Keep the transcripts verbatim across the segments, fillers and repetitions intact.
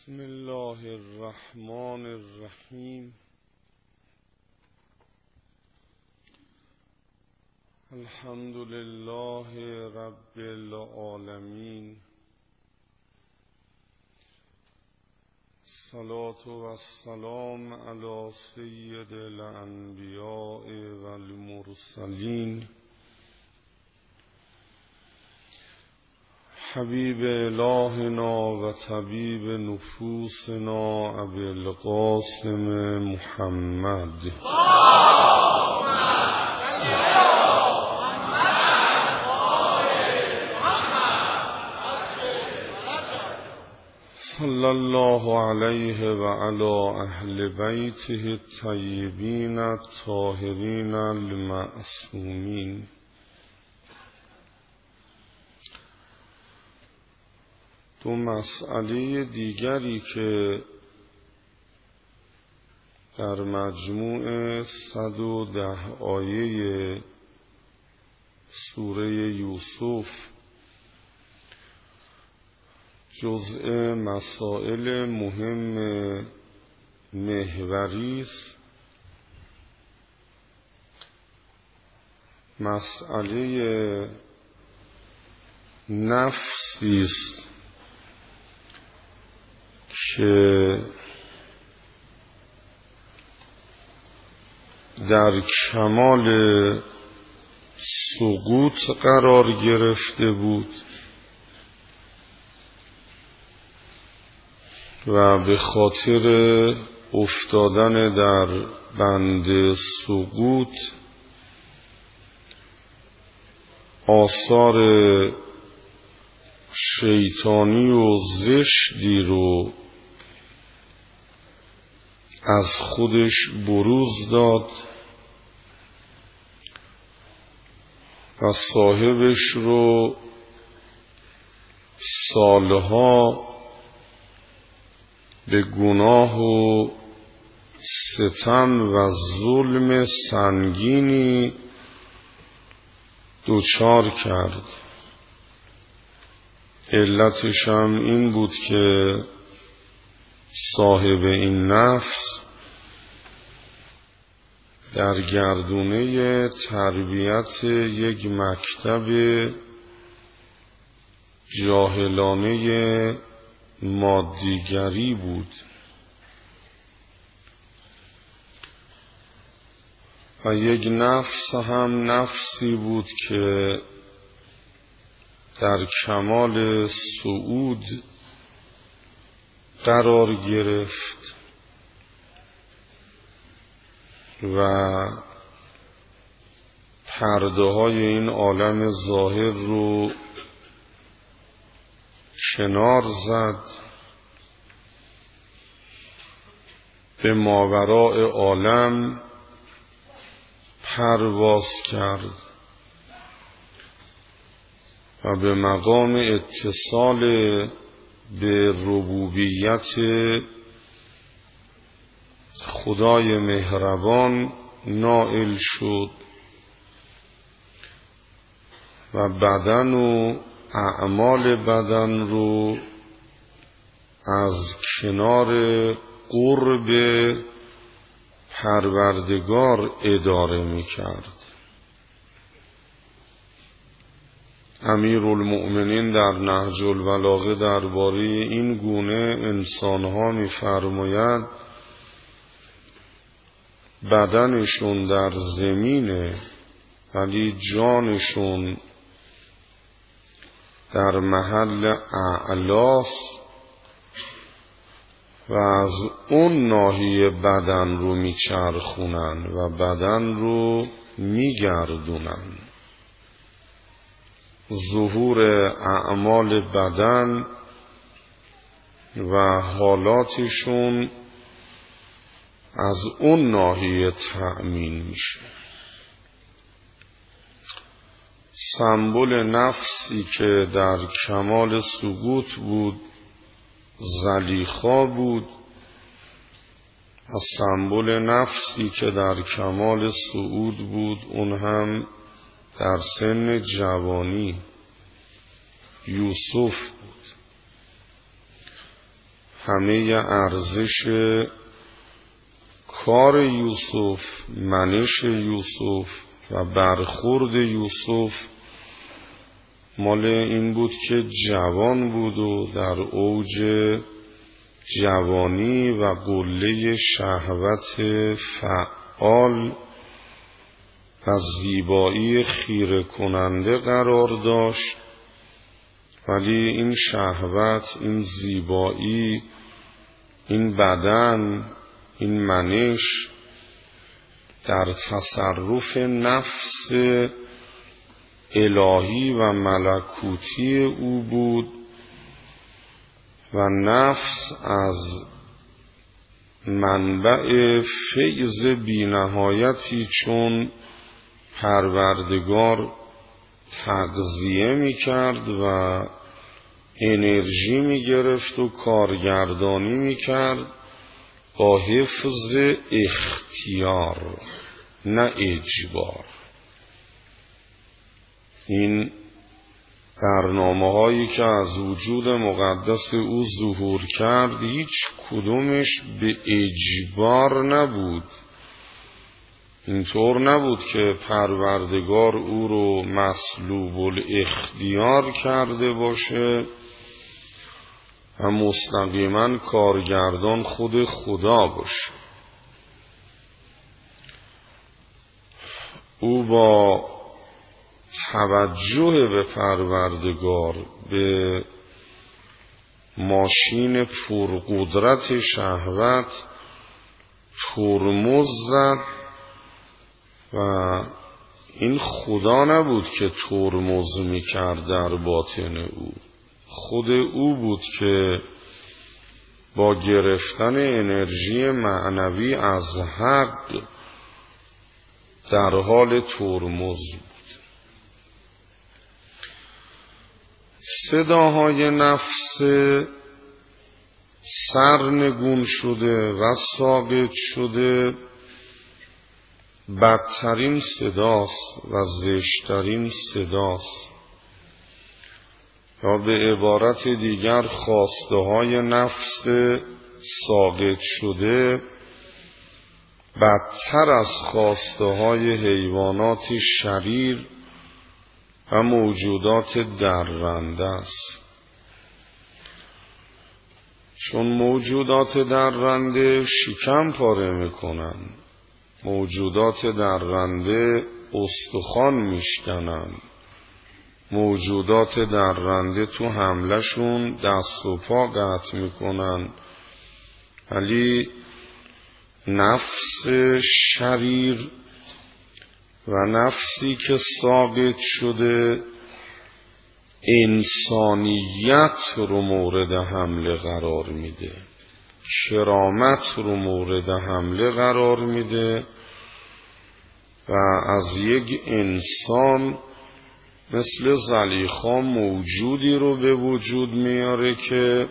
بسم الله الرحمن الرحیم. الحمد لله رب العالمین. الصلاة والسلام علی سید الانبیاء والمرسلین حبیب الهنا و طبیب نفوسنا ابی القاسم محمد صلی الله علیه و علی اهل بیته الطیبین الطاهرین المعصومین. دو مسئله دیگری که در مجموع صد و ده آیه سوره یوسف جزء مسائل مهم محوری است. مسئله نفسی است که در کمال سقوط قرار گرفته بود و به خاطر افتادن در بند سقوط آثار شیطانی و زشتی رو از خودش بروز داد و صاحبش رو سالها به گناه و ستم و ظلم سنگینی دچار کرد. علتش هم این بود که صاحب این نفس در گردونه تربیت یک مکتب جاهلانه مادیگری بود و یک نفس هم نفسی بود که در کمال صعود قرار گرفت و پرده های این عالم ظاهر رو کنار زد، به ماوراء عالم پرواز کرد و به مقام اتصال به ربوبیت خدای مهربان نائل شد و بدن و اعمال بدن رو از کنار قرب پروردگار اداره می کرد. امیرالمؤمنین در نهج البلاغه درباره این گونه انسانها می فرماید بدنشون در زمینه ولی جانشون در محل اعلاست و از اون ناحیه بدن رو میچرخونن و بدن رو میگردونن. ظهور اعمال بدن و حالاتشون از اون ناحیه تأمین میشه. سمبل نفسی که در کمال سقوط بود زلیخا بود و سمبل نفسی که در کمال صعود بود اون هم در سن جوانی یوسف بود. همه ارزش کار یوسف، منش یوسف و برخورد یوسف مال این بود که جوان بود و در اوج جوانی و قله شهوت فعال و زیبایی خیره کننده قرار داشت، ولی این شهوت، این زیبایی، این بدن، این منش در تصرف نفس الهی و ملکوتی او بود و نفس از منبع فیض بی‌نهایتی چون پروردگار تغذیه می کرد و انرژی می گرفت و کارگردانی می کرد با حفظ اختیار نه اجبار. این برنامه هایی که از وجود مقدس او ظهور کرد هیچ کدومش به اجبار نبود. اینطور نبود که پروردگار او رو مسلوب الاختیار کرده باشه و مستقیما کارگردان خود خدا باشه. او با توجه به پروردگار به ماشین پرقدرت شهوت ترمز زد و این خدا نبود که ترمز می‌کرد در باطن او، خود او بود که با گرفتن انرژی معنوی از حق در حال ترمز بود. صداهای نفس سرنگون شده و ساقط شده بدترین صداست و زشترین صداست، یا به عبارت دیگر خواسته های نفس ساقط شده بدتر از خواسته های حیوانات شریر و موجودات درنده است. چون موجودات درنده شکم پاره میکنن، موجودات درنده استخوان میشکنن، موجودات درنده تو حملشون دست و پا قطع میکنن، ولی نفس شریر و نفسی که ساقط شده انسانیت رو مورد حمله قرار میده، کرامت رو مورد حمله قرار میده و از یک انسان مثل زلیخا موجودی رو به وجود میاره که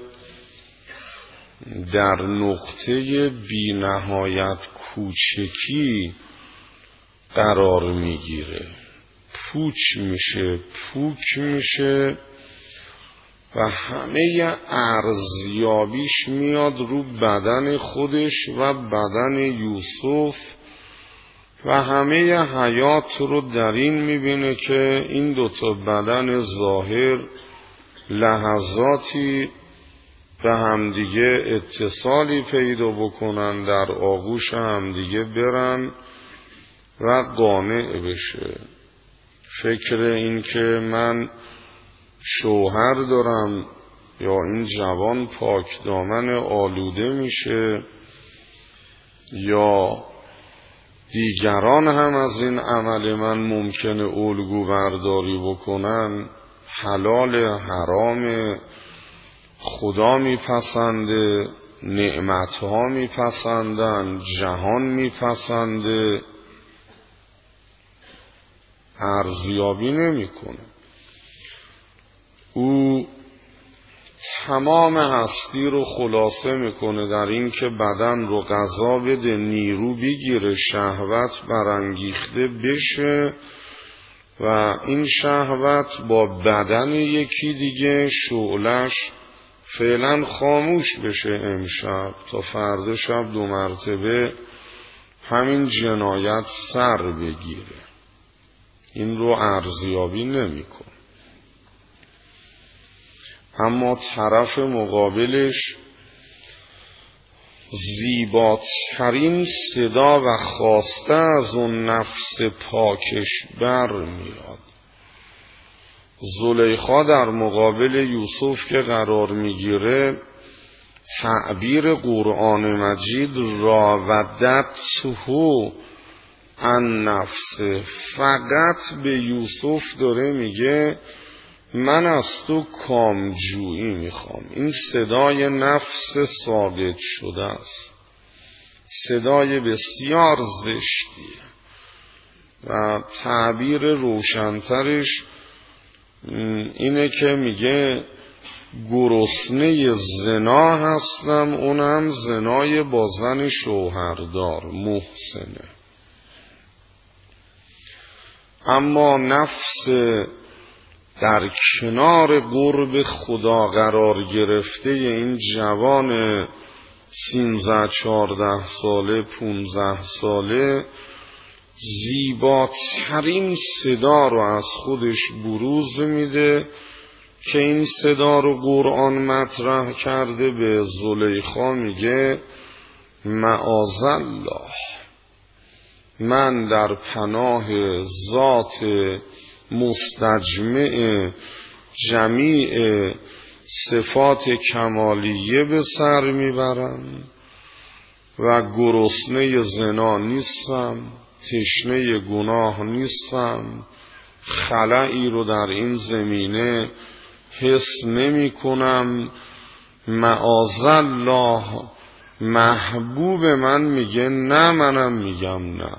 در نقطه بی نهایت کوچکی قرار میگیره، پوچ میشه، پوک میشه و همه ارزیابیش میاد رو بدن خودش و بدن یوسف و همه حیات رو در این میبینه که این دوتا بدن ظاهر لحظاتی به همدیگه اتصالی پیدا بکنن، در آغوش همدیگه برن و قانع بشه. فکر این که من شوهر دارم یا این جوان پاک دامن آلوده میشه یا دیگران هم از این عمل من ممکنه الگو برداری بکنن، حلال حرام خدا میپسنده، نعمتها میپسندن، جهان میپسنده، ارزیابی نمیکنه. او تمام هستی رو خلاصه میکنه در این که بدن رو غذا بده، نیرو بگیره، شهوت برانگیخته بشه و این شهوت با بدن یکی دیگه شعلش فعلا خاموش بشه امشب تا فردا شب دو مرتبه همین جنایت سر بگیره. این رو ارزیابی نمی کن. اما طرف مقابلش زیباترین صدا و خواسته از اون نفس پاکش بر میاد. زلیخا در مقابل یوسف که قرار میگیره، تعبیر قرآن مجید راودته عن نفسه، فقط به یوسف داره میگه من از تو کامجویی میخوام. این صدای نفس ساقط شده است، صدای بسیار زشتیه و تعبیر روشنترش اینه که میگه گرسنه زنا هستم، اونم زنای با زن شوهردار محسنه. اما نفس در کنار قرب خدا قرار گرفته این جوان سینزده چارده ساله پونزده ساله زیباترین صدا رو از خودش بروز میده که این صدا رو قرآن مطرح کرده. به زلیخا میگه معاذالله، من در پناه ذات مستجمع جمیع صفات کمالیه به سر میبرم و گرسنه زنا نیستم، تشنه گناه نیستم، خلایی رو در این زمینه حس نمی کنم. معاذالله، محبوب من میگه نه، منم میگم نه.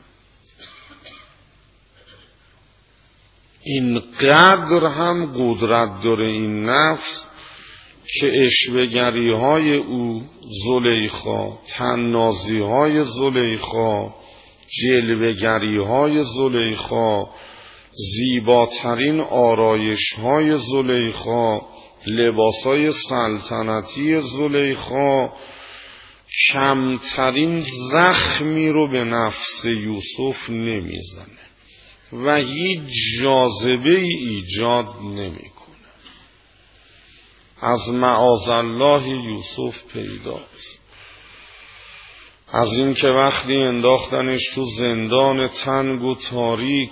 اینقدر هم قدرت داره این نفس که اشوه‌گری های او زلیخا، طنازی های زلیخا، جلوه‌گری های زلیخا، زیباترین آرایش های زلیخا، لباس های سلطنتی زلیخا کمترین زخمی رو به نفس یوسف نمیزنه و هیچ جاذبه ای ایجاد نمی کنه. از معاذالله یوسف پیداست. از این که وقتی انداختنش تو زندان تنگ و تاریک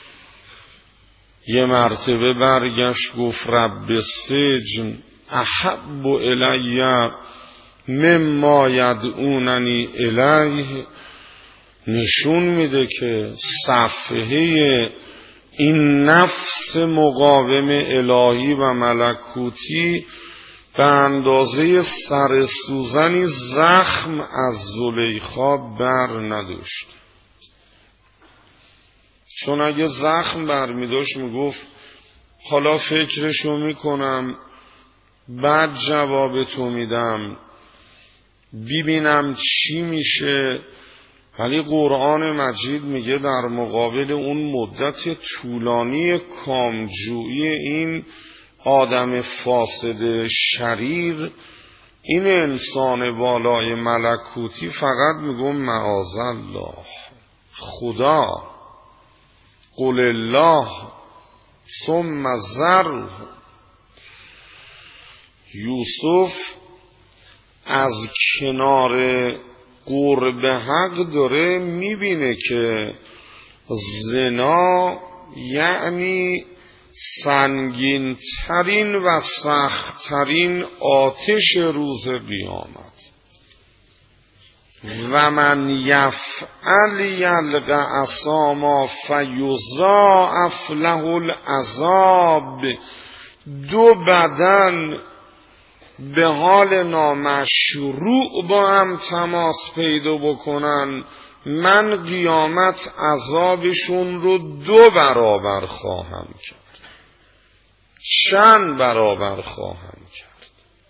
یه مرتبه برگشت گفت رب السجن احب الی مما یدعوننی الیه، نشون میده که صفحه این نفس مقاوم الهی و ملکوتی به اندازه سر سوزنی زخم از زلیخا بر نداشت. چون اگه زخم بر میداشت میگفت حالا فکرشو میکنم بعد جواب تو میدم ببینم چی میشه. ولی قرآن مجید میگه در مقابل اون مدت طولانی کامجویی این آدم فاسد شریر، این انسان بالای ملکوتی فقط میگم معاذالله، خدا، قل الله ثم ذره. یوسف از کنار قرب حق داره میبینه که زنا یعنی سنگین ترین و سخت ترین آتش روز قیامت. و من یفعل یلقى اثاما فیضاعف له العذاب، دو بدن به حال نامشروع با هم تماس پیدا بکنن، من قیامت عذابشون رو دو برابر خواهم کرد، چند برابر خواهم کرد.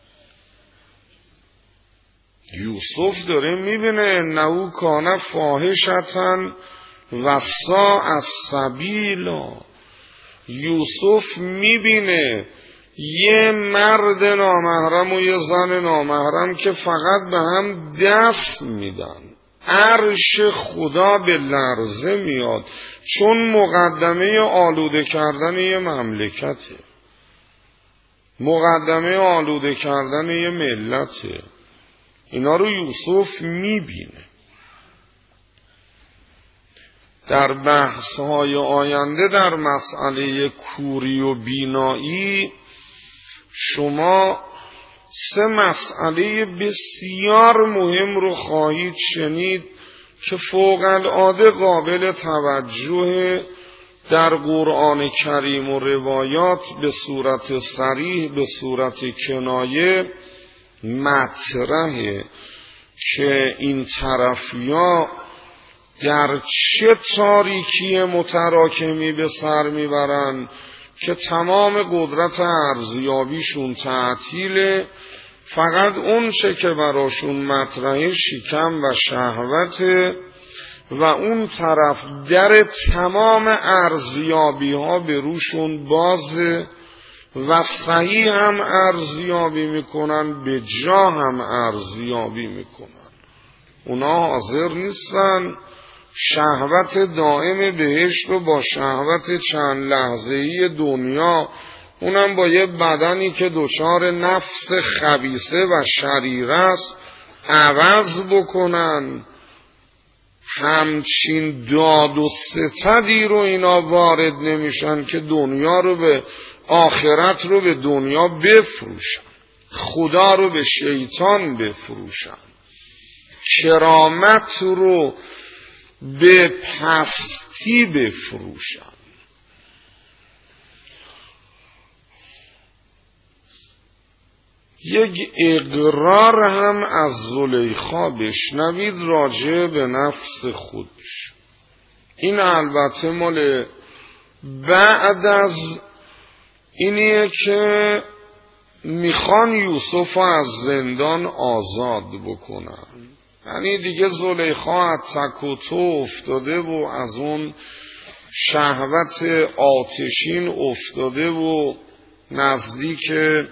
یوسف داره میبینه انه کان فاحشة و ساء سبیلا. یوسف میبینه یه مرد نامحرم و یه زن نامحرم که فقط به هم دست میدن، عرش خدا به لرزه میاد، چون مقدمه آلوده کردن یه مملکته، مقدمه آلوده کردن یه ملته. اینا رو یوسف میبینه. در بحث‌های آینده در مسئله کوری و بینایی شما سه مسئله بسیار مهم رو خواهید شنید که فوق العاده قابل توجه در قرآن کریم و روایات به صورت صریح، به صورت کنایه مطرحه که این طرفیا در چه تاریکی متراکمی به سر میبرن که تمام قدرت ارزیابیشون تعطیله، فقط اون چه که براشون مطرحه شکم و شهوته و اون طرف در تمام ارزیابی ها به روشون بازه و صحیح هم ارزیابی میکنن، به جا هم ارزیابی میکنن. اونا حاضر نیستن شهوت دائم بهشت رو با شهوت چند لحظه‌ای دنیا، اونم با یه بدنی که دچار نفس خبیثه و شریره است، عوض بکنن. همچین داد و ستدی رو اینا وارد نمیشن که دنیا رو به آخرت رو به دنیا بفروشن، خدا رو به شیطان بفروشن، کرامت رو به پستی بفروشن. یک اقرار هم از زلیخا بشنوید راجع به نفس خودش. این البته مال بعد از اینیه که میخوان یوسف از زندان آزاد بکنن، یعنی دیگه زلیخا از تک و تو افتاده و از اون شهوت آتشین افتاده و نزدیک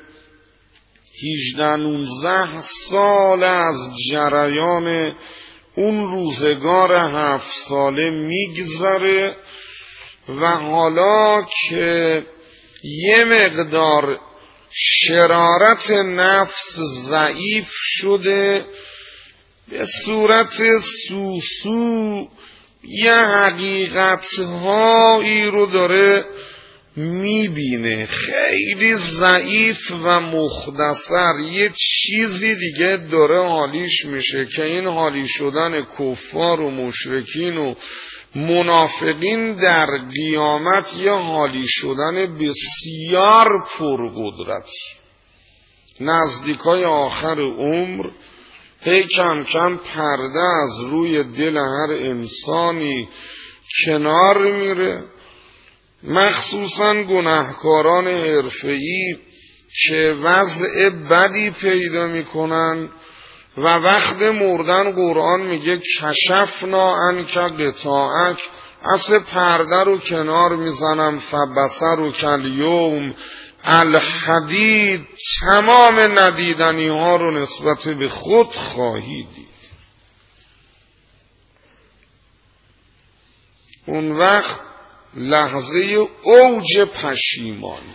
هجده نوزده سال از جریان اون روزگار هفت ساله میگذره و حالا که یه مقدار شرارت نفس ضعیف شده، به صورت سوسو یه حقیقتهایی رو داره میبینه، خیلی ضعیف و مختصر یه چیزی دیگه داره حالیش میشه که این حالی شدن کفار و مشرکین و منافقین در قیامت یه حالی شدن بسیار پرقدرتی. نزدیکای آخر عمر هی کم کم پرده از روی دل هر انسانی کنار میره، مخصوصا گناهکاران حرفه‌ای که وضع بدی پیدا میکنن و وقت مردن قرآن میگه کشفنا عنک غطاءک، اصل پرده رو کنار میزنم، فبصرک الیوم الحدید، تمام ندیدنی ها رو نسبت به خود خواهی دید. اون وقت لحظه اوج پشیمانی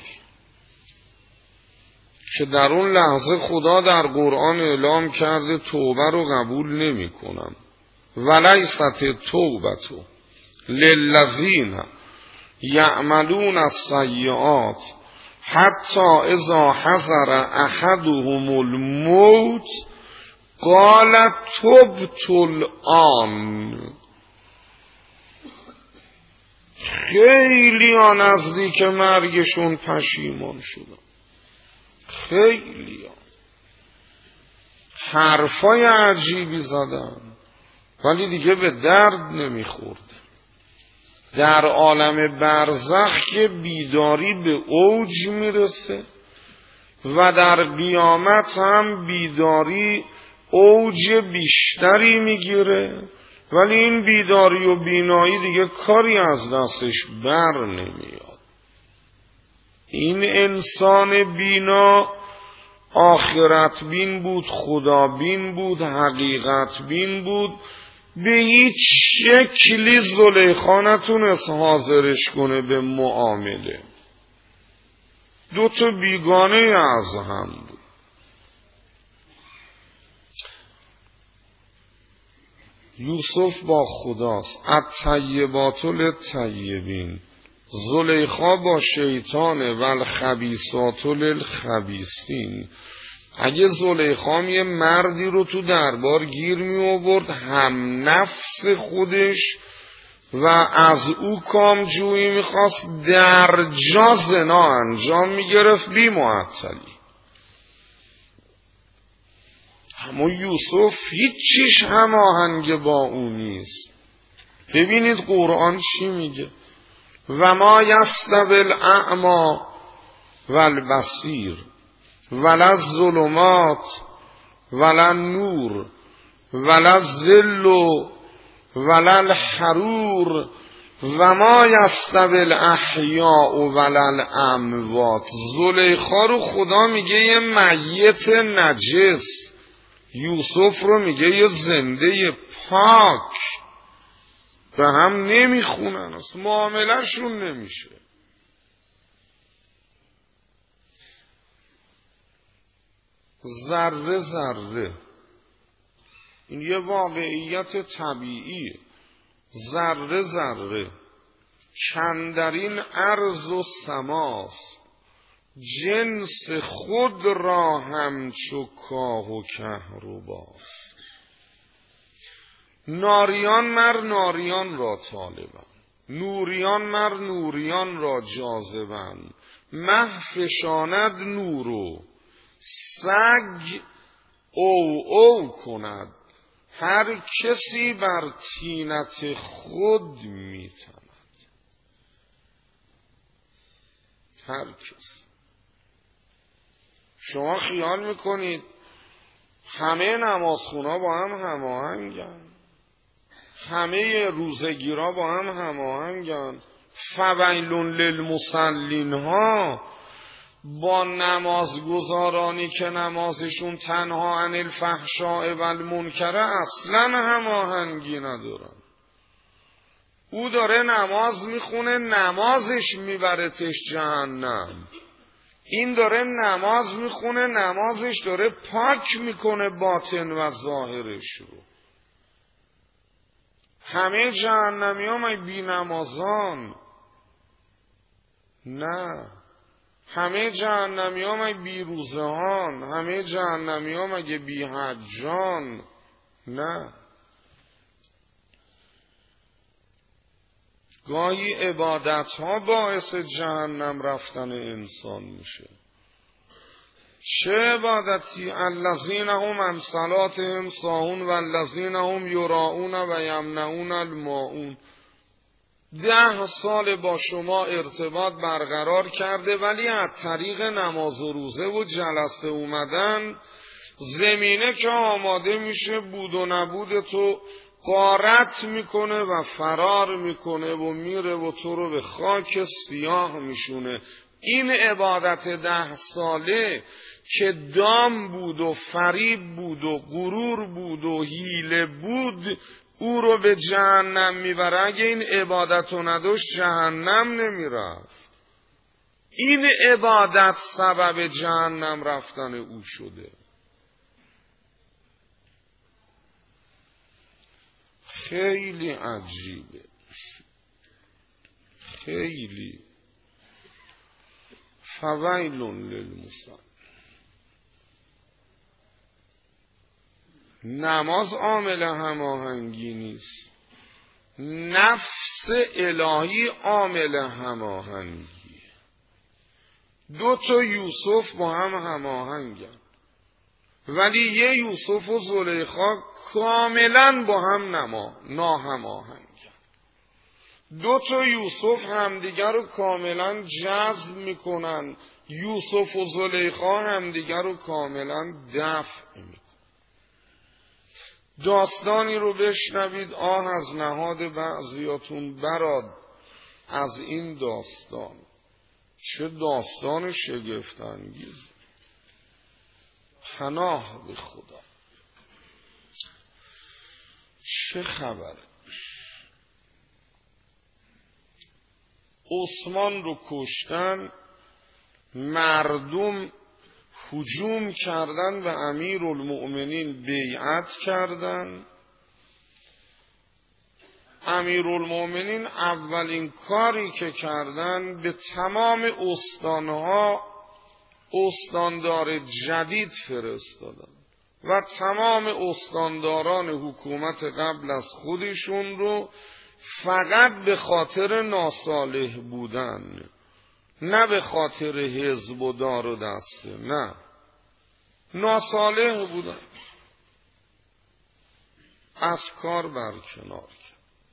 که در اون لحظه خدا در قرآن اعلام کرده توبه رو قبول نمی کنم، ولیست توبتو للذین یعملون السیئات حتی اذا حضر احدهم الموت قال تبت الآن. خیلی ها نزدیک مرگشون پشیمان شدن، خیلی ها حرفای عجیبی زدن ولی دیگه به درد نمیخورد. در عالم برزخ که بیداری به اوج میرسه و در قیامت هم بیداری اوج بیشتری میگیره، ولی این بیداری و بینایی دیگه کاری از دستش بر نمیاد. این انسان بینا آخرت بین بود، خدا بین بود، حقیقت بین بود، به هیچ شکلی زلیخا نتونست حاضرش کنه به معامله. دو تا بیگانه از هم بود. یوسف با خداست، الطیبات للطیبین، زلیخا با شیطانه، والخبیثات للخبیثین. اگه زلیخا یه مردی رو تو دربار گیر می آورد هم نفس خودش و از او کامجویی میخواست، در جا زنا انجام میگرفت بی معطلی. اما یوسف هیچیش هماهنگ با او نیست. ببینید قرآن چی میگه: و ما یستوی الاعمی والبصیر ولا الظلمات ولا النور ولا الظل ولا الحرور و ما یستوی الاحیاء ولا الاموات. زلیخا رو خدا میگه یه میت نجس، یوسف رو میگه یه زنده پاک. به هم نمیخونن، اصلا معامله شون نمیشه. ذره ذره، این یه واقعیت طبیعیه. ذره ذره چندرین ارض و سماست، جنس خود را همچو کاه و کهرباست. ناریان مر ناریان را طالبند، نوریان مر نوریان را جاذبند. مه فشاند نورو، سگ او او کند، هر کسی بر طینت خود میتند. هر کس. شما خیال میکنید همه نمازخونا با هم هماهنگن؟ همه روزگیرا با هم هماهنگن؟ فویل للمصلین ها با نمازگزارانی که نمازشون تنها عن الفحشاء و المنکر اصلا هماهنگی ندارن. او داره نماز میخونه، نمازش میبرتش جهنم. این داره نماز میخونه، نمازش داره پاک میکنه باطن و ظاهرش رو. همه جهنمی ها مگه بی نمازان؟ نه. همه جهنمی ها مگه بی روزهان؟ همه جهنمی ها مگه بی حجان؟ نه. گاهی عبادت ها باعث جهنم رفتن انسان میشه. چه عبادتی؟ الذین هم عن صلاتهم ساهون والذین هم یراؤون و یمنعون الماعون. ده سال با شما ارتباط برقرار کرده ولی از طریق نماز و روزه و جلسه اومدن زمینه که آماده میشه بود و نبود تو غارت میکنه و فرار میکنه و میره و تو رو به خاک سیاه میشونه. این عبادت ده ساله که دام بود و فریب بود و غرور بود و حیله بود او رو به جهنم میبره. اگه این عبادت رو نداشت جهنم نمیرفت. این عبادت سبب جهنم رفتن او شده. خیلی عجیبه، خیلی. فویل للمصلین. نماز عامل هماهنگی نیست، نفس الهی عامل هماهنگی. دو تا یوسف با هم هماهنگن ولی یه یوسف و زلیخا کاملا با هم نما ناهماهنگن. دو تا یوسف همدیگر رو کاملا جذب میکنن، یوسف و زلیخا همدیگر رو کاملا دفع میکنن. داستانی رو بشنوید، آه از نهاد بعضیاتون براد از این داستان. چه داستان شگفت انگیز. پناه به خدا. چه خبره؟ عثمان رو کشتن، مردم هجوم کردن و امیرالمؤمنین بیعت کردن. امیرالمؤمنین اولین کاری که کردن به تمام استانها استاندار جدید فرستادن و تمام استانداران حکومت قبل از خودشون رو فقط به خاطر ناصالح بودن، نه به خاطر حزب و دار و دسته، نه، ناصالح بودن، از کار برکنار کرد.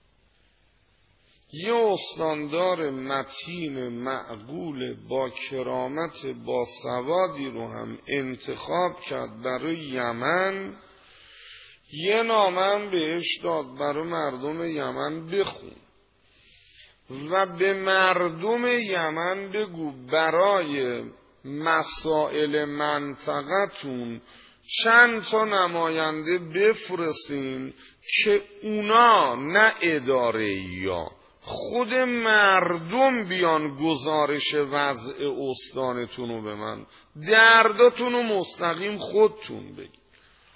یه استاندار متین معقول با کرامت با سوادی رو هم انتخاب کرد برای یمن. یه نامه بهش داد برای مردم یمن بخون و به مردم یمن بگو برای مسائل منطقتون چند تا نماینده بفرستین که اونا نه اداره یا خود مردم بیان گزارش وضع استانتون رو به من، درداتون رو مستقیم خودتون بگید.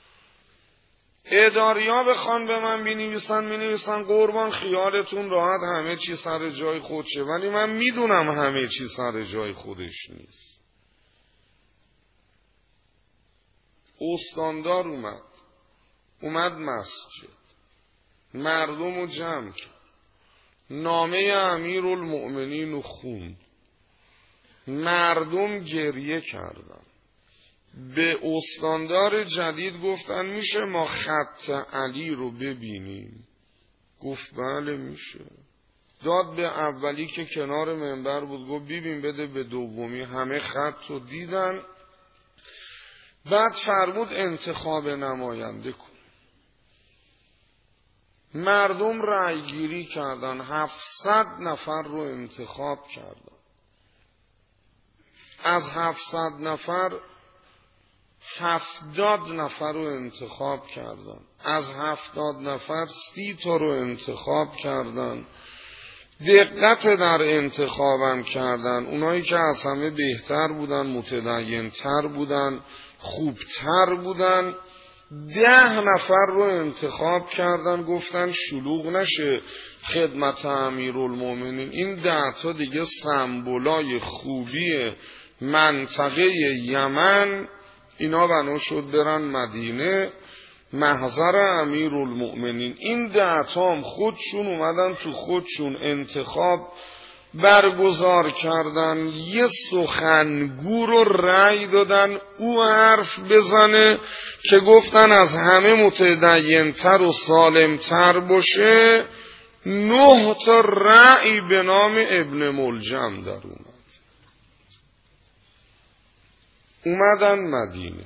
اداریا بخوان به من بنویسن می‌نویسن قربان خیالتون راحت، همه چی سر جای خودشه، ولی من میدونم همه چی سر جای خودش نیست. استاندار اومد اومد مسجد، مردم رو جمع کرد، نامه امیرالمؤمنین رو خوند، مردم گریه کردن. به استاندار جدید گفتن میشه ما خط علی رو ببینیم؟ گفت بله میشه. داد به اولی که کنار منبر بود، گفت ببین بده به دومی. همه خط رو دیدن. بعد فرمود انتخاب نماینده کن. مردم رأی گیری کردن، هفتصد نفر رو انتخاب کردن. از هفتصد نفر هفتاد نفر رو انتخاب کردن. از هفتاد نفر سی تا رو انتخاب کردن. دقت در انتخابم کردن. اونایی که از همه بهتر بودن، متدین تر بودن، خوبتر بودن، ده نفر رو انتخاب کردن. گفتن شلوغ نشه خدمت امیرالمؤمنین، این ده تا دیگه سمبولای خوبی منطقه یمن، اینا بنا شد برن مدینه محضر امیرالمؤمنین. این ده تا هم خودشون اومدن تو خودشون انتخاب برگزار کردن، یه سخنگو رو رأی دادن او حرف بزنه که گفتن از همه متدین‌تر و سالمتر باشه. نه تا رأی به نام ابن ملجم در اومد. اومدن مدینه.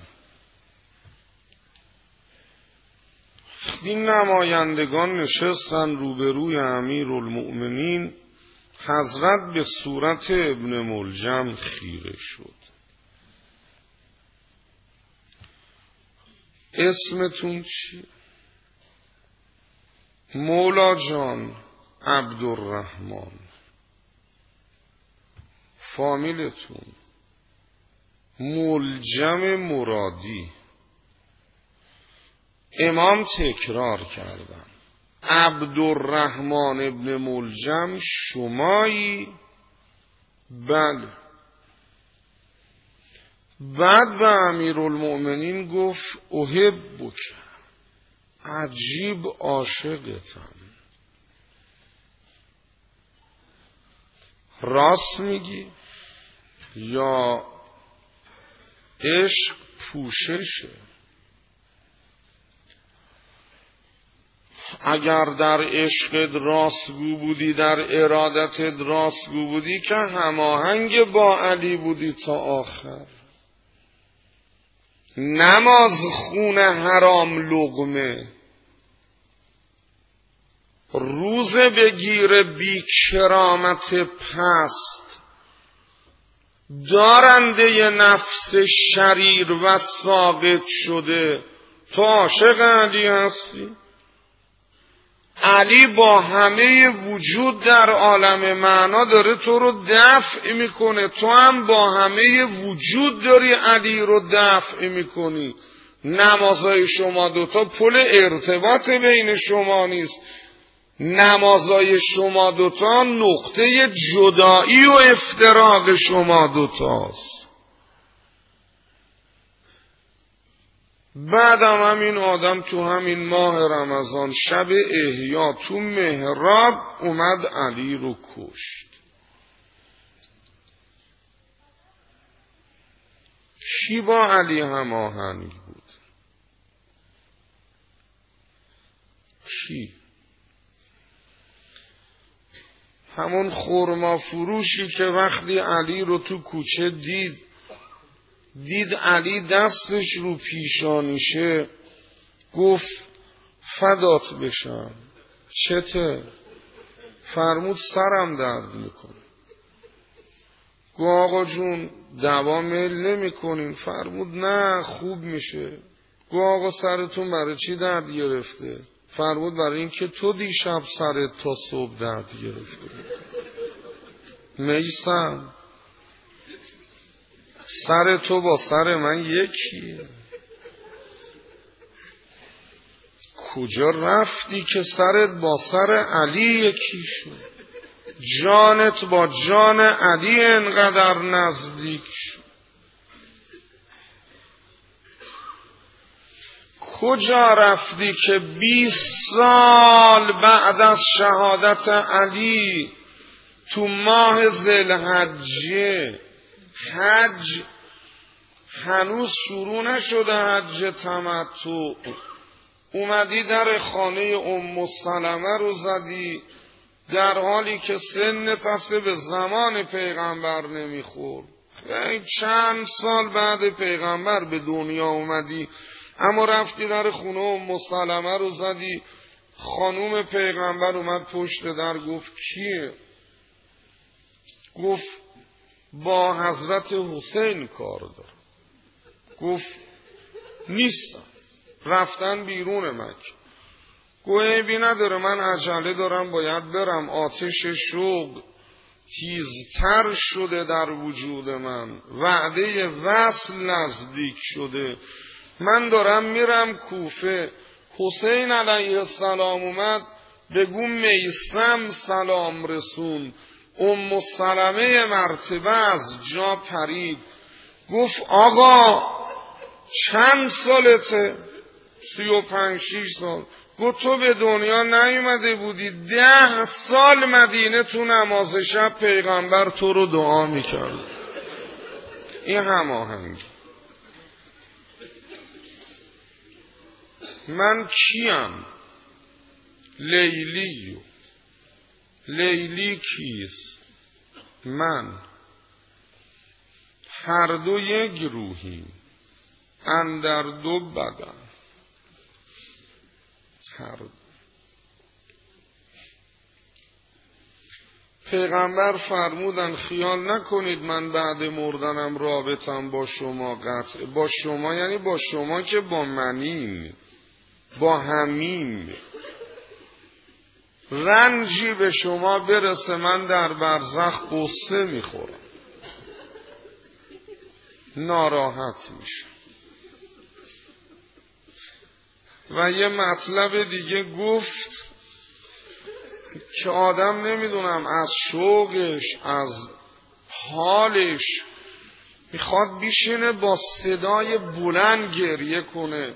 این نمایندگان نشستن روبروی امیرالمؤمنین. حضرت به صورت ابن ملجم خیره شد. اسمتون چیه؟ مولا جان عبدالرحمن. فامیلتون؟ ملجم مرادی. امام تکرار کردن عبدالرحمن ابن ملجم شمایی؟ بله. بعد به امیرالمؤمنین گفت احبک، عجیب عاشقتم. راست میگی یا عشق پوششه؟ اگر در عشقت راستگو بودی، در ارادتت راستگو بودی که هماهنگ با علی بودی تا آخر. نماز خون حرام لقمه، روز بگیر بی کرامت پست، دارنده نفس شریر و ساقط شده، تو عاشق علی هستی؟ علی با همه وجود در عالم معنا داره تو رو دفع میکنه، تو هم با همه وجود داری علی رو دفع میکنی. نمازهای شما دوتا پل ارتباط بین شما نیست، نمازهای شما دوتا نقطه جدایی و افتراق شما دوتاست. بعدم همین آدم تو همین ماه رمضان شب احیا تو محراب اومد علی رو کشت. کی با علی هماهنگ بود؟ کی؟ همون خرما فروشی که وقتی علی رو تو کوچه دید دید علی دستش رو پیشانیشه، گفت فدات بشم. چته؟ فرمود سرم درد میکنه. گفت آقا جون دوا میل نمی کنین؟ فرمود نه خوب میشه. گفت آقا سرتون برای چی درد گرفته؟ فرمود برای این که تو دیشب سرت تا صبح درد گرفته. میسم سر تو با سر من یکیه. کجا رفتی که سرت با سر علی یکی شد؟ جانت با جان علی انقدر نزدیک شد. کجا رفتی که بیست سال بعد از شهادت علی تو ماه ذوالحجه، حج هنوز شروع نشده، حج تمتع، اومدی در خانه ام سلمه رو زدی در حالی که سنت اصلا به زمان پیغمبر نمیخورد. خیلی چند سال بعد پیغمبر به دنیا اومدی، اما رفتی در خونه ام سلمه رو زدی. خانوم پیغمبر اومد پشت در، گفت کیه؟ گفت با حضرت حسین کار دارم. گفت نیستم، رفتن بیرون مکه. گفت عیبی نداره، من عجله دارم باید برم، آتش شوق تیزتر شده در وجود من، وعده وصل نزدیک شده، من دارم میرم کوفه. حسین علیه السلام اومد، بگو میسم سلام رسون. ام سلمه مرتبه از جا پرید، گفت آقا چند سالته؟ سی و پنج شیش سال. گفت تو به دنیا نیومده بودی، ده سال مدینه تو نماز شب پیغمبر تو رو دعا میکرد. این هماهنگی. من کیم؟ لیلیو. لیلی کیست؟ من. هر دو یک روحی اندر دو بدن. هر دو. پیغمبر فرمودن خیال نکنید من بعد مردنم رابطم با شما قطع. با شما یعنی با شما که با منین، با همین. رنجی به شما برسه من در برزخ قصه میخورم، ناراحت میشه. و یه مطلب دیگه گفت که آدم نمیدونم از شوقش از حالش میخواد بیشینه با صدای بلند گریه کنه،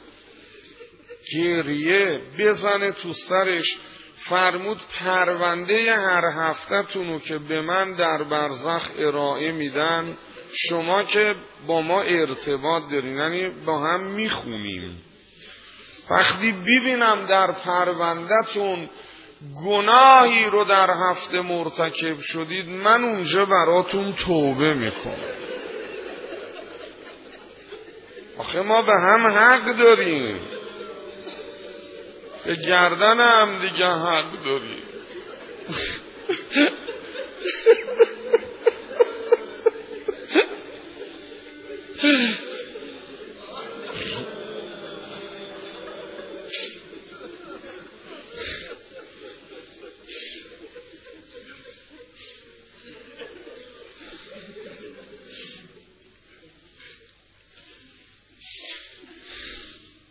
گریه بزنه تو سرش. فرمود پرونده هر هفته تونو که به من در برزخ ارائه میدن، شما که با ما ارتباط دارین، یعنی با هم میخونیم، وقتی ببینم در پروندهتون گناهی رو در هفته مرتکب شدید، من اونجا براتون توبه میکنم. آخه ما به هم حق داریم، به گردن هم دیگه حق داریم.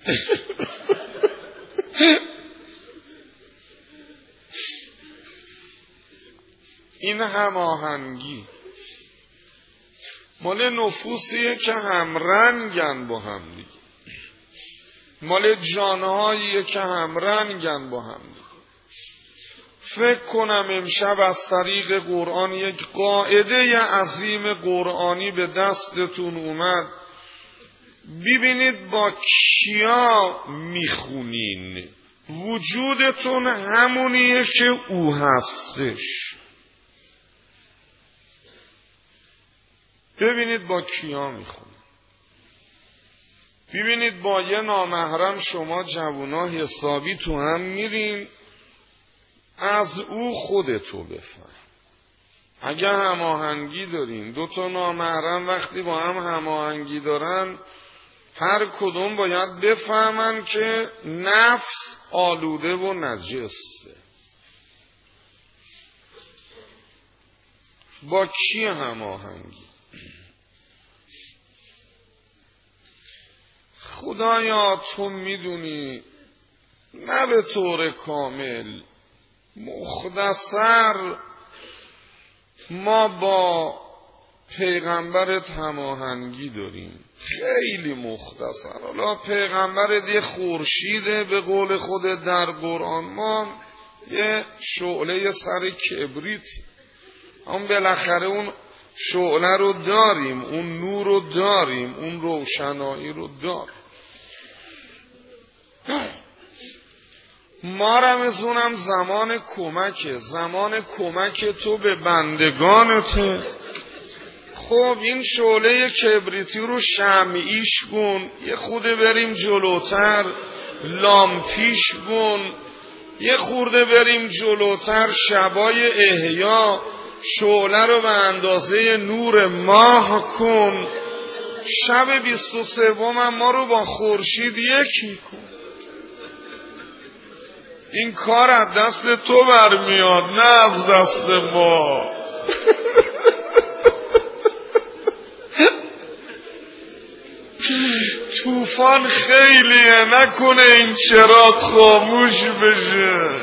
این هماهنگی مال نفوسیه که همرنگن با هم دیگه، مال جانهاییه که همرنگن با هم دیگه. فکر کنم امشب از طریق قرآن یک قاعده عظیم قرآنی به دستتون اومد. ببینید با کیا میخونین، وجودتون همونیه که او هستش. ببینید با کیا میخونین. ببینید با یه نامحرم شما جوونا حسابی تو هم میرین، از او خودتو بفهم. اگه هماهنگی دارین، دو تا نامحرم وقتی با هم هماهنگی دارن، هر کدوم باید بفهمن که نفس آلوده و نجسه. با کی هماهنگی؟ خدایا تو میدونی، نه به طور کامل، مختصر، ما با پیغمبرت هماهنگی داریم، خیلی مختصر. حالا پیغمبرت یه خورشیده به قول خودت در قرآن، ما یه شعله سر کبریت، اما بالاخره اون شعله رو داریم، اون نور رو داریم، اون روشنایی رو داریم. ما رمزونم زمان کمکه، زمان کمک تو به بندگانته. خب این شعله کبریتی رو شمعیش کن، یه خورده بریم جلوتر لامپیش کن، یه خورده بریم جلوتر شبای احیا شعله رو به اندازه نور ماه کن، شب بیست و سوم ما رو با خورشید یکی کن. این کار از دست تو برمیاد، نه از دست ما. طوفان خیلیه، نکنه این چراغ خاموش بشه.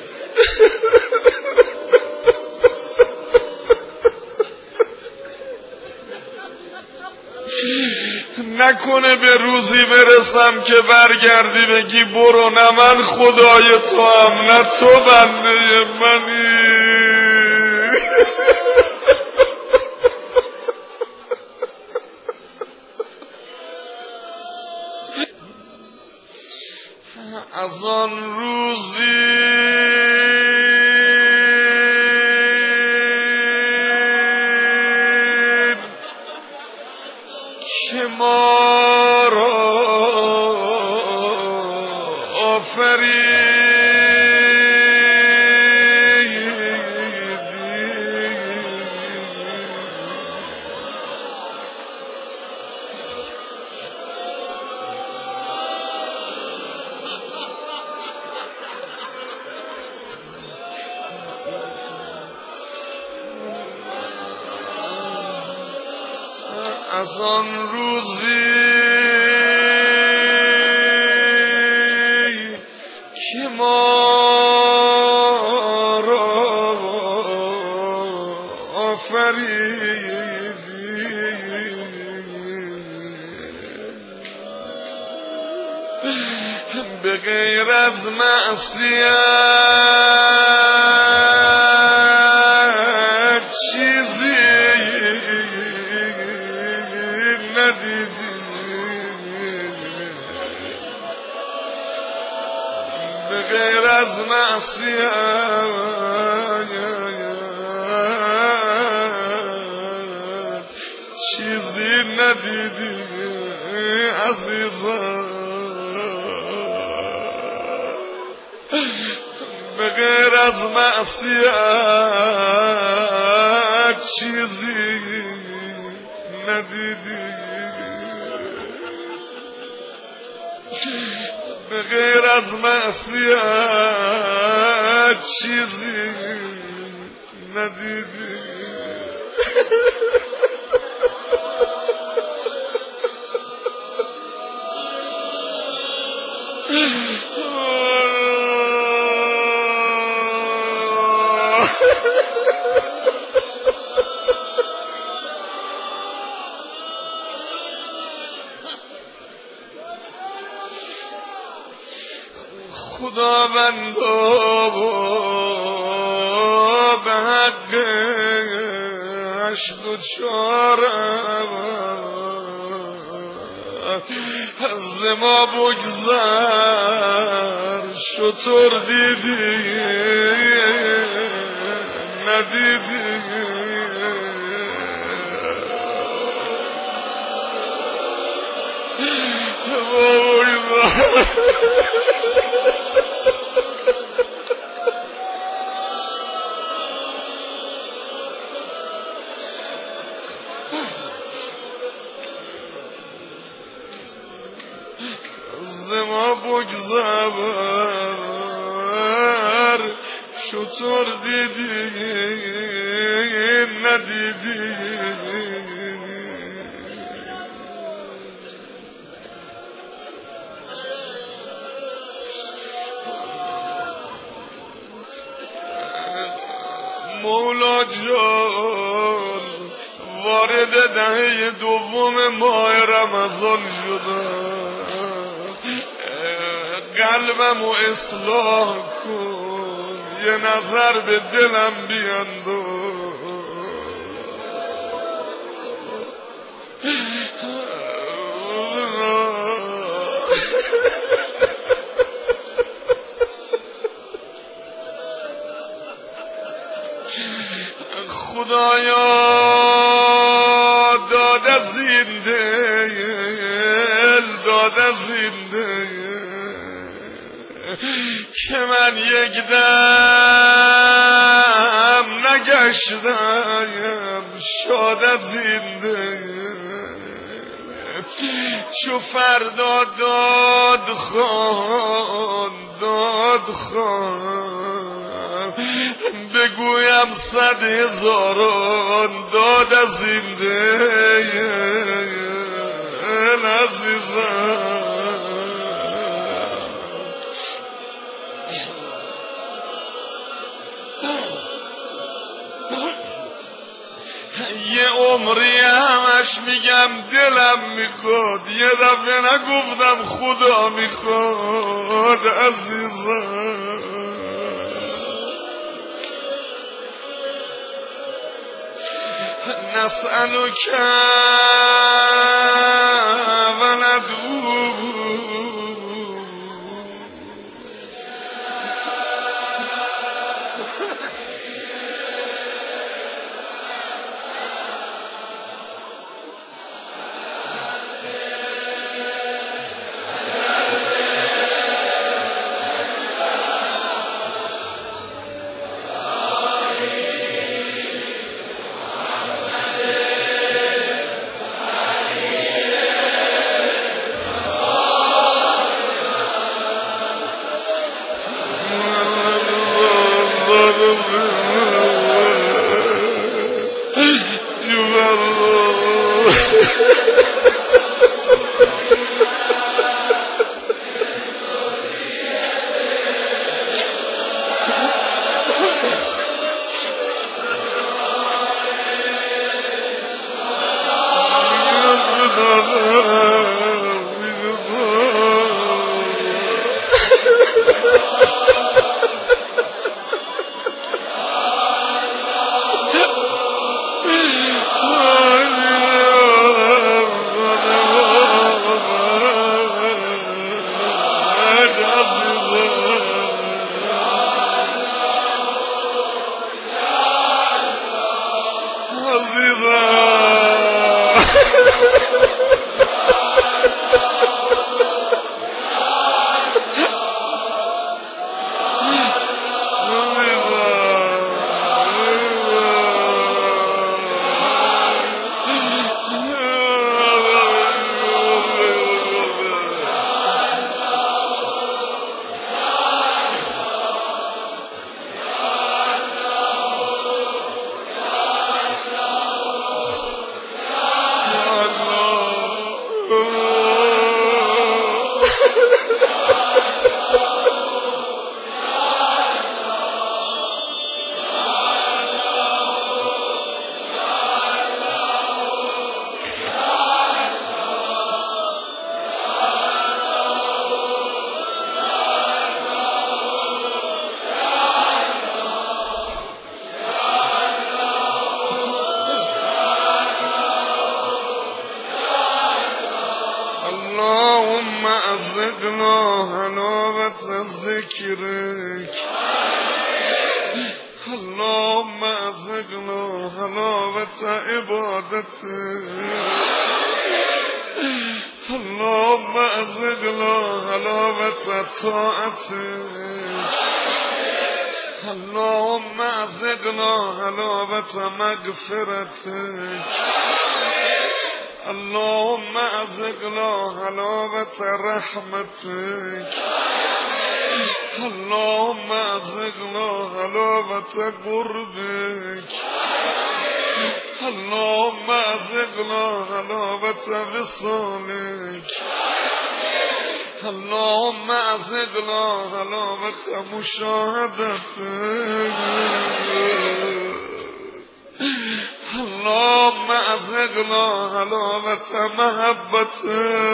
نکنه به روزی برسم که برگردی بگی برو، نه من خدای تو هم نه تو بنده منی. از آن روزی که ما را آفریدی، از آن روزی که ما را آفریدی، به غیر از معصیت چیزی ندیدی، به غیر از معصیت چیزی ندیدی عزیزم، به غیر از معصیت چیزی ندیدی، به غیر از معصیت چیزی ندیدی. خداوندا به حقش دوچارم از ما بگذر شطور دیدی ندیدی زما بگذر شطور دیدی ندیدی مولا جان وارد دهه دوم ماه رمضان شدم، قلبم و اصلاح کن، یه نظر به دلم بینداز. خدایا داده زنده داده زنده که من یک دم نگشتم شاده زنده، چو فردا داد خوان داد خوان بگویم صد هزاران داد از زنده عزیزم. یه عمری همش میگم دلم میخواد، یه دفعه نگفتم خدا میخواد عزیزم. نسألك وندعو ذکرک اللهم اذقنا حلاوت عبادتک اللهم اذقنا حلاوت طاعتک اللهم اذقنا حلاوت مغفرتک اللهم اذقنا حلاوت رحمتک اللهم اذقنا حلاوت قربک اللهم اذقنا حلاوت وصالک اللهم اذقنا حلاوت مشاهدتک اللهم اذقنا حلاوت محبتک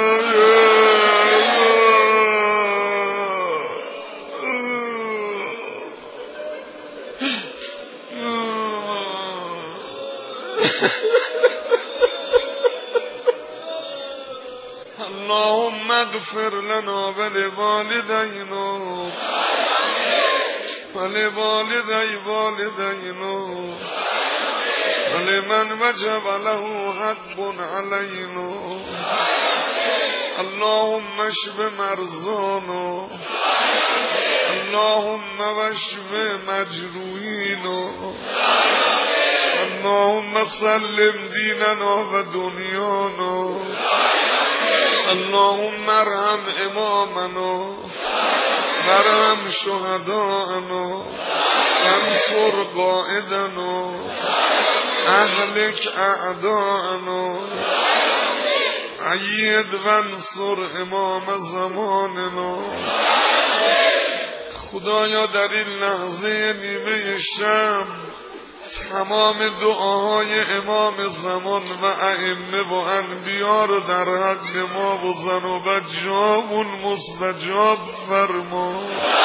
اللهم اغفر لنا ولوالدينا ولوالدي والدينا ولمن وجب له حق علينا اللهم اشف مرضانا اللهم واشف مجروحينا اللهم سلم ديننا ودنيانا اللهم ارحم امامنا وارحم شهداءنا وانصر قائدنا اهلك اعداءنا عيد وانصر امام زماننا خدایا در این لحظه نیمه شب تمام دعاهای امام زمان و ائمه و انبیا رو در حق ما و زن و بچه‌هامون مستجاب فرما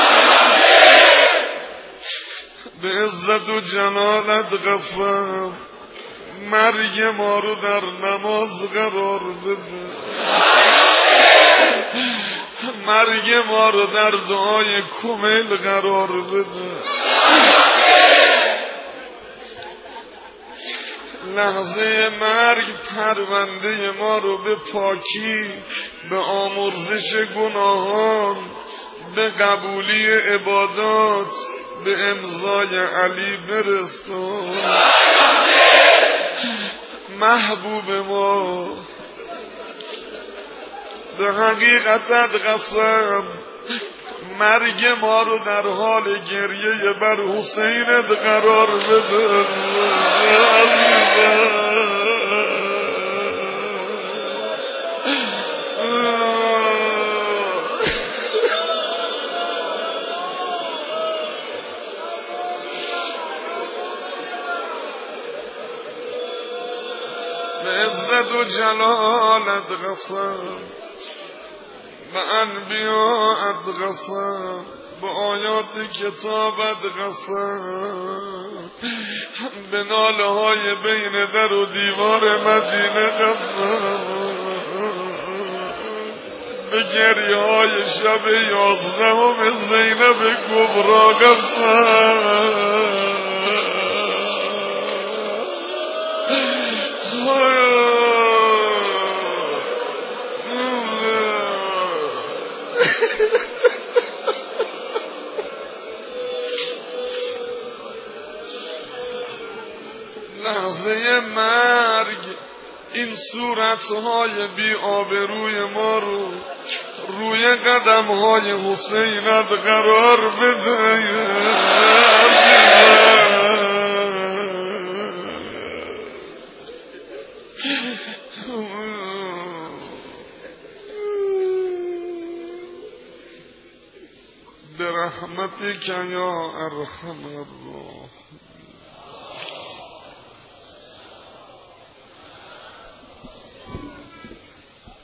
به عزت و جلالت قسم مرگ ما رو در نماز قرار بده مرگ ما رو در دعای کمیل قرار بده لحظه مرگ پرونده ما رو به پاکی به آمرزش گناهان به قبولی عبادات به امضای علی برسون محبوب ما به حقیقتت قسم مرگ ما رو در حال گریه بر حسینت قرار بده به عزت و جلالت قسم به انبیاءت قسم به آیات کتابت قسم به ناله های بین در و دیوار مدینه قسم به گریه های شب یازدهم زینب کبرا قسم لحظه مرگ این صورتهای بی آبروی ما رو روی قدمهای حسینت قرار بده برحمتك یا ارحم الراحمین.